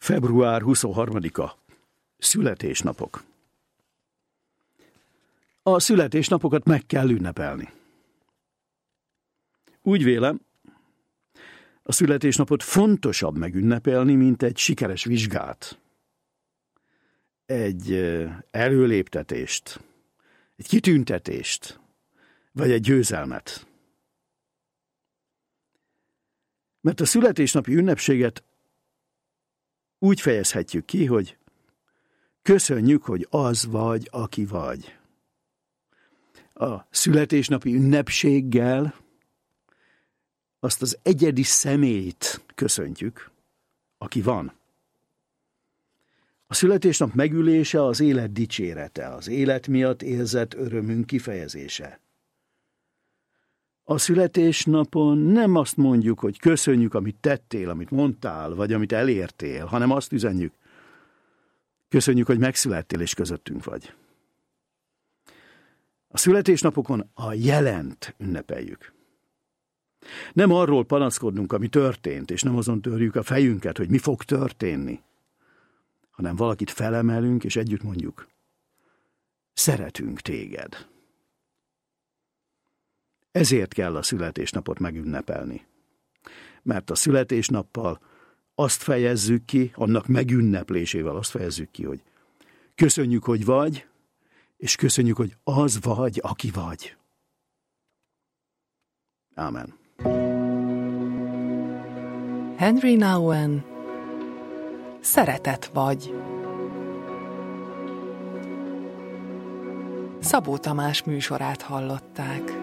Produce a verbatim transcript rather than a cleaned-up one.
február huszonharmadika. Születésnapok. A születésnapokat meg kell ünnepelni. Úgy vélem, a születésnapot fontosabb megünnepelni, mint egy sikeres vizsgát, egy előléptetést, egy kitüntetést, vagy egy győzelmet. Mert a születésnapi ünnepséget úgy fejezhetjük ki, hogy köszönjük, hogy az vagy, aki vagy. A születésnapi ünnepséggel azt az egyedi személyt köszöntjük, aki van. A születésnap megülése az élet dicsérete, az élet miatt érzett örömünk kifejezése. A születésnapon nem azt mondjuk, hogy köszönjük, amit tettél, amit mondtál, vagy amit elértél, hanem azt üzenjük, köszönjük, hogy megszülettél és közöttünk vagy. A születésnapokon a jelent ünnepeljük. Nem arról panaszkodnunk, ami történt, és nem azon törjük a fejünket, hogy mi fog történni, hanem valakit felemelünk, és együtt mondjuk, szeretünk téged. Ezért kell a születésnapot megünnepelni. Mert a születésnappal azt fejezzük ki, annak megünneplésével azt fejezzük ki, hogy köszönjük, hogy vagy, és köszönjük, hogy az vagy, aki vagy. Ámen. Henry Nouwen, Szeretet vagy. Szabó Tamás műsorát hallották.